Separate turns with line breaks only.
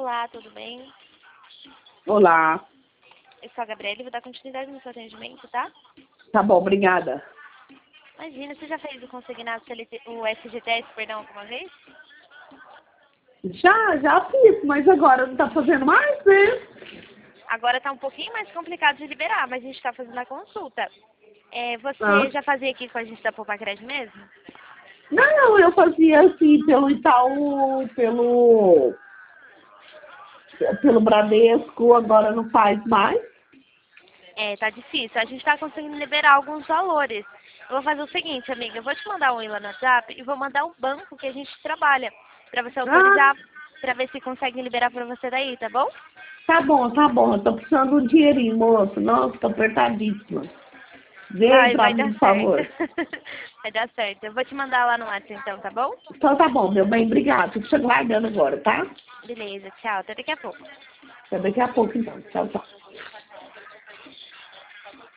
Olá, tudo bem?
Olá.
Eu sou a Gabriela e vou dar continuidade no seu atendimento, tá?
Tá bom, obrigada.
Imagina, você já fez o consignado CLT, o FGTS, perdão, alguma vez?
Já fiz, mas agora não tá fazendo mais, né?
Agora tá um pouquinho mais complicado de liberar, mas a gente tá fazendo a consulta. Você
Ah.
já fazia aqui com a gente da Poupa Crédito mesmo?
Não, eu fazia assim pelo Itaú, pelo Bradesco, agora não faz mais.
Tá difícil. A gente tá conseguindo liberar alguns valores. Eu vou fazer o seguinte, amiga, eu vou te mandar um e-mail no WhatsApp e vou mandar o banco que a gente trabalha pra você
Ah,
autorizar, pra ver se consegue liberar pra você daí, tá bom?
tá bom, tá bom. Eu tô precisando de um dinheirinho, moço. Nossa, tô apertadíssima. Vê aí pra
Vai
mim,
dar
por
certo.
favor.
Vai dar certo. Eu vou te mandar lá no WhatsApp então, tá bom?
Então tá bom, meu bem, obrigado. Tô te aguardando agora, tá?
Beleza, tchau. Até daqui a pouco.
Até daqui a pouco, então. Tchau, tchau.